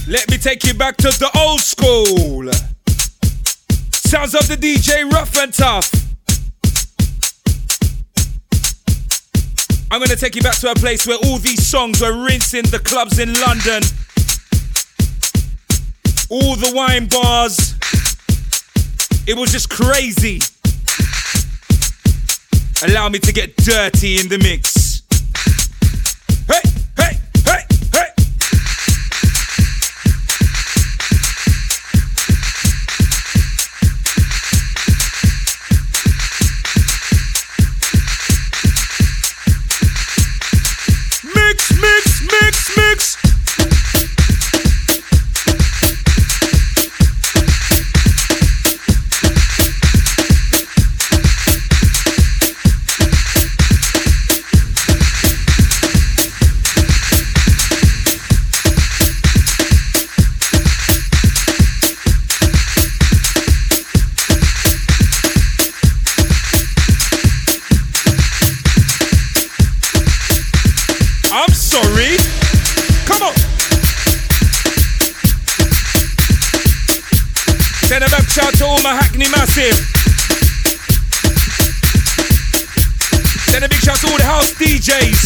Let me take you back to the old school. Sounds of the DJ Rough and Tough. I'm gonna take you back to a place where all these songs were rinsing the clubs in London. All the wine bars. It was just crazy. Allow me to get dirty in the mix. Hey, hey, hey, hey. Mix, mix, mix, mix. Shout to all my Hackney Massive. Send a big shout to all the house DJs.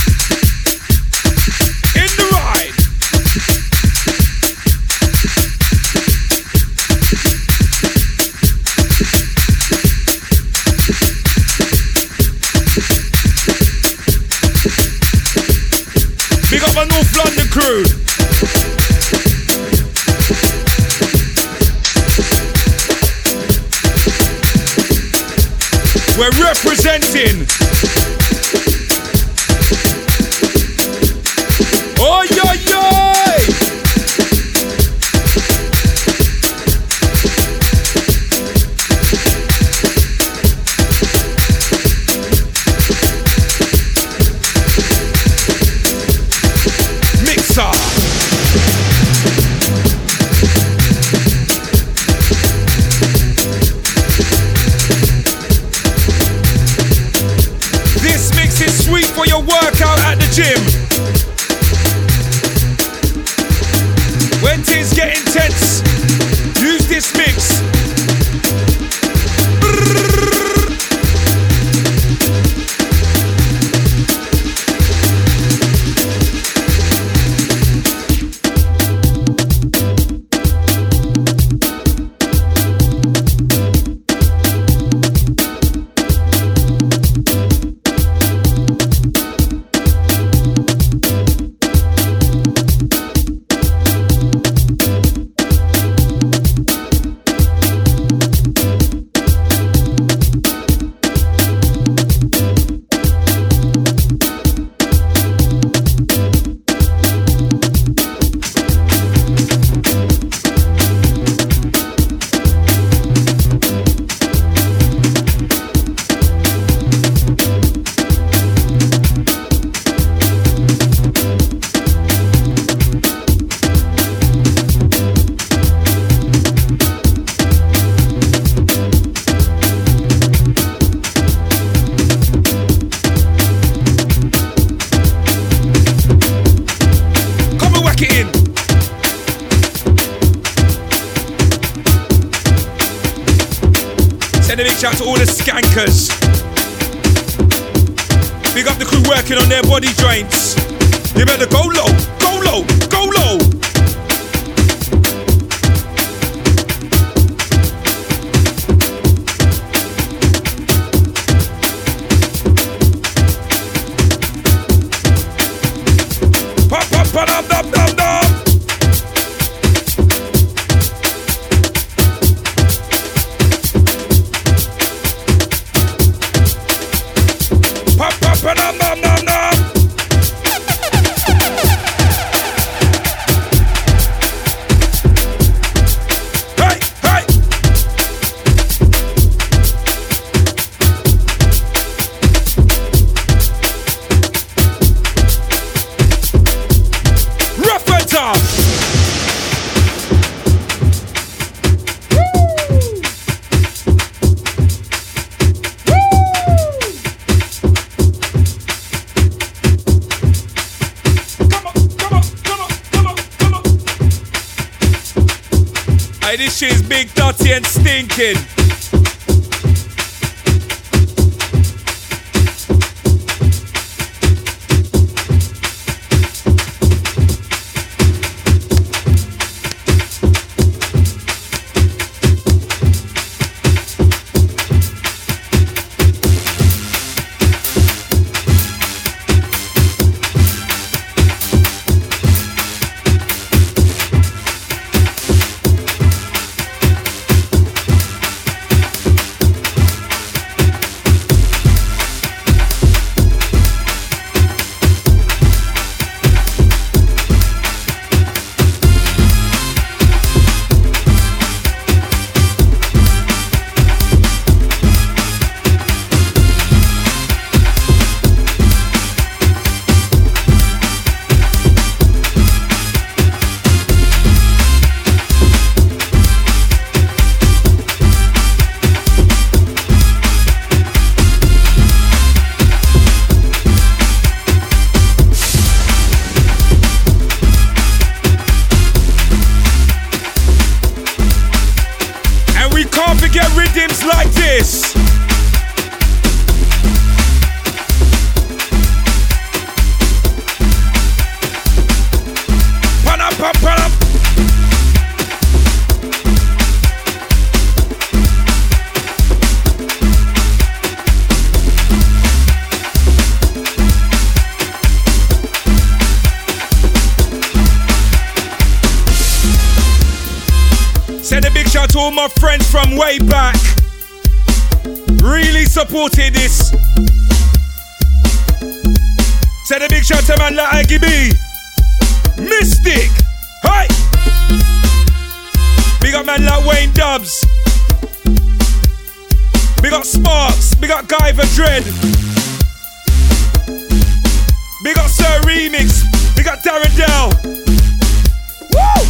In the ride. Big up my North London crew. We're representing. Oi, oi, oi! Mixer. Sweet for your workout at the gym. When things get intense, use this mix. Shout to all the skankers. Big up the crew working on their body joints. You better go low, go low, go low. Pop, pop, pop, dum, dum, dum, dum. Nom, nom, nom, nom. Hey, hey. Rough Hey, this shit's big, dirty and stinking. All my friends from way back really supported this. Send a big shout to man like Aggie B, Mystic, hey! Big up man like Wayne Dubs. Big up Sparks, big up Guyver Dread. Big up Sir Remix, big up Darren Dell. Woo!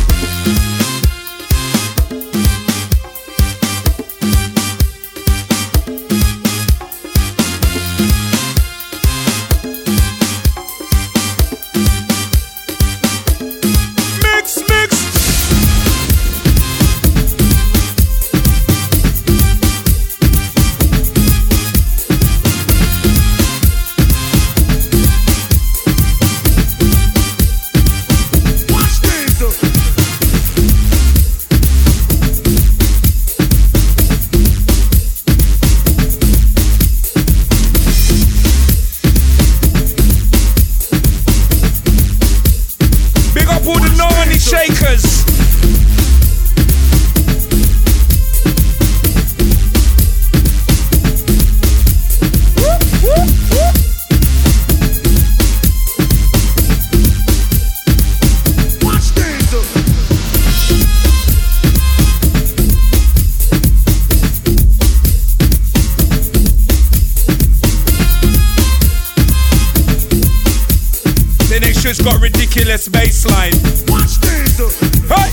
Got ridiculous bassline. Watch this. Hey!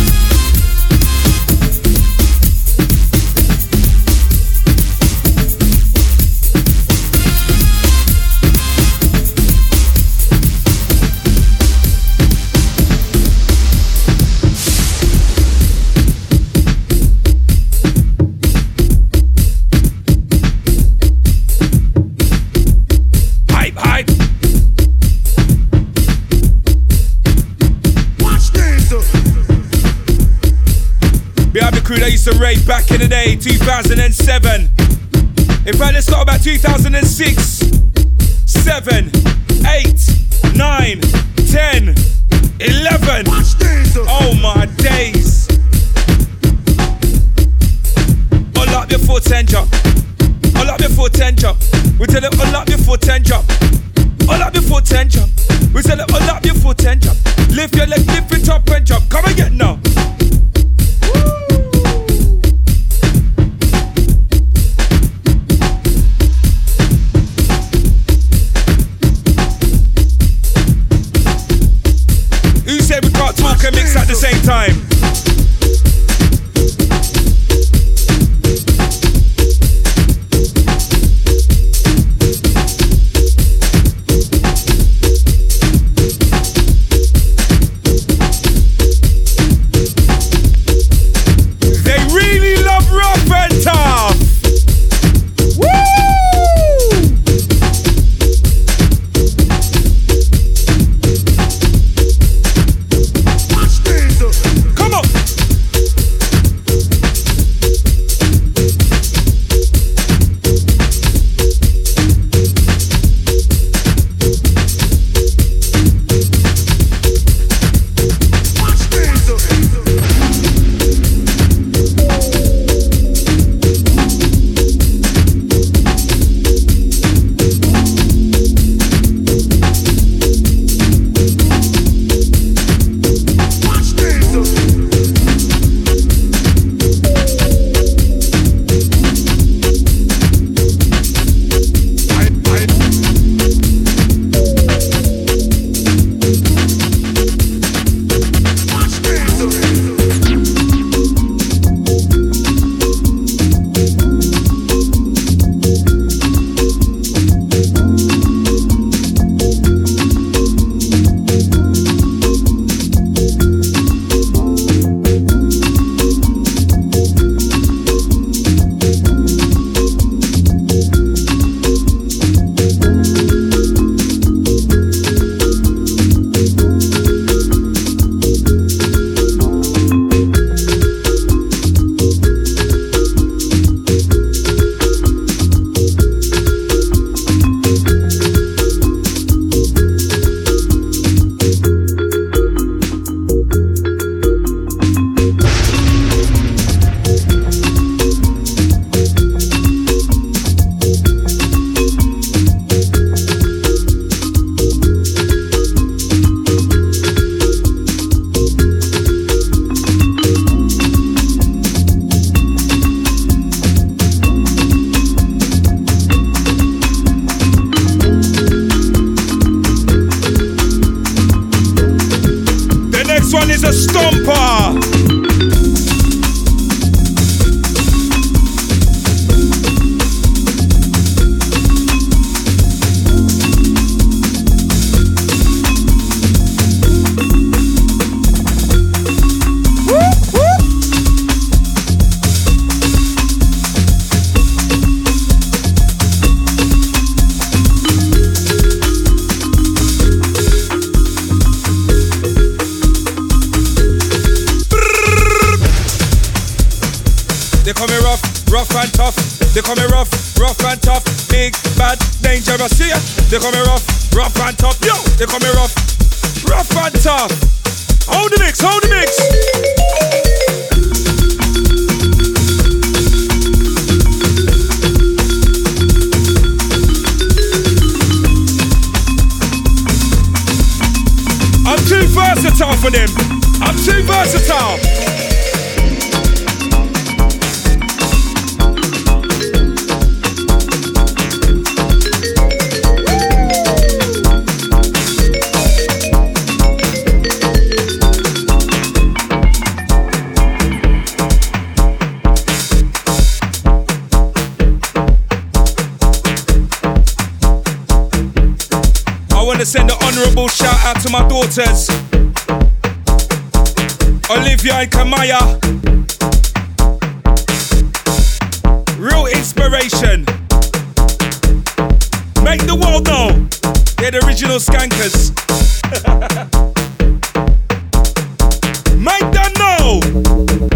That used to rave back in the day, 2007. In fact, let's start about 2006, 7, 8, 9, 10, 11. Oh my days. All up before 10 jump. All up before 10 jump. We tell it all up before 10 jump. All up before 10 jump. We tell it all up before 10 jump. Lift your leg, lift it up and jump. Come and get now. Can mix at the same time. is a stomper. Rough and tough, they call me rough and tough, big, bad, dangerous, yeah. They call me rough and tough, yo. They call me rough and tough. Hold the mix, hold the mix. I'm too versatile for them. I'm too versatile. To send an honourable shout out to my daughters, Olivia and Kamaya. Real inspiration. Make the world know they're the original skankers. Make them know.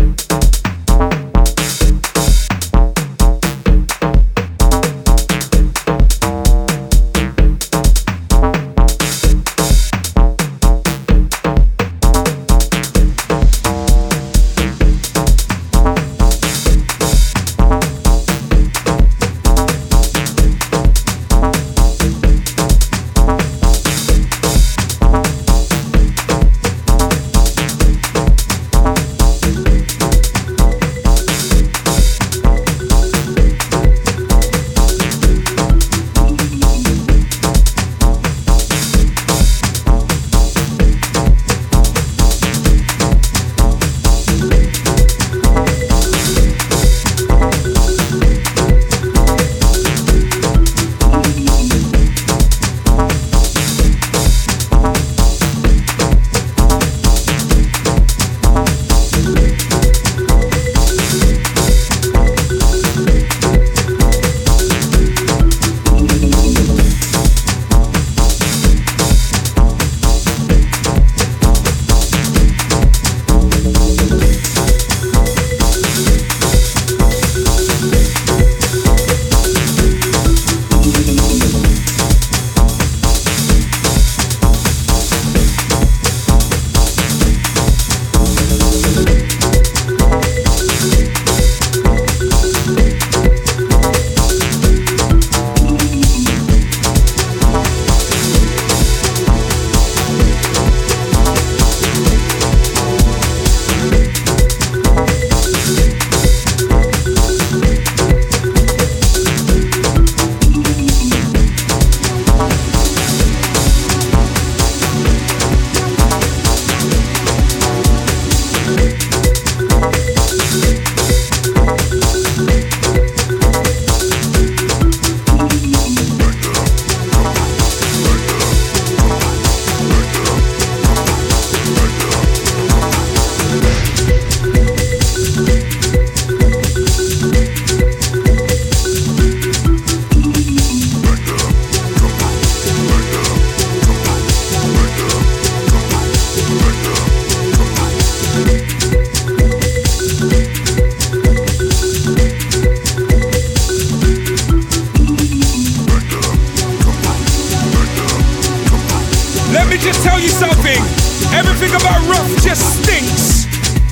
Everything about rough just stinks.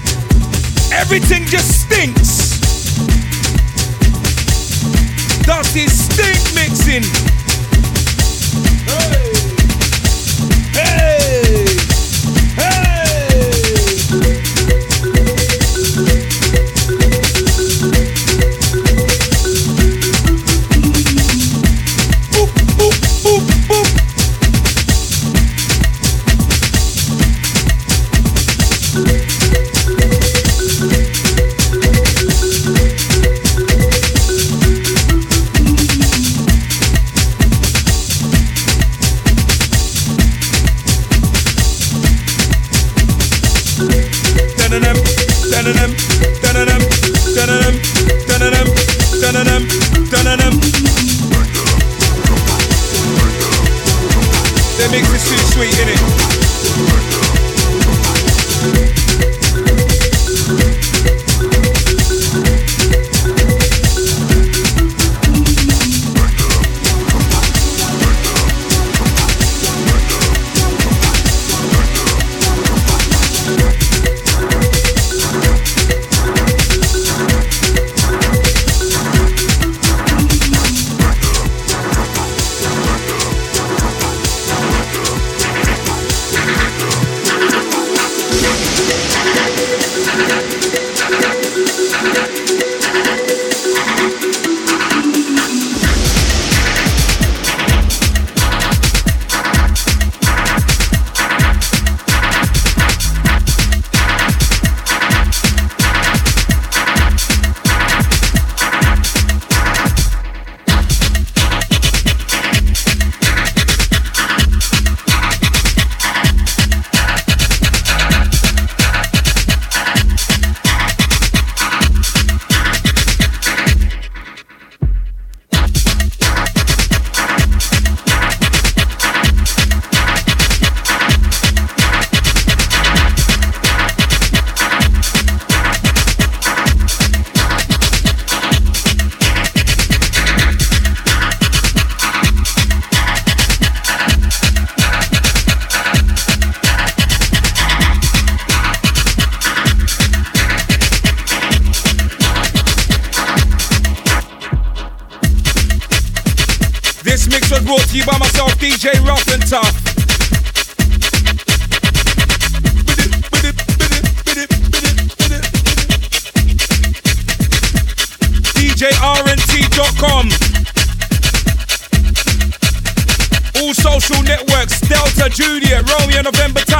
Everything just stinks. That is stink mixing. Hey, hey, hey. Boop, boop, boop, boop. They mix is too sweet, innit? This mix was brought to you by myself, DJ Rough and Tough. DJRNT.com. All social networks, Delta, Juliet, Romeo, November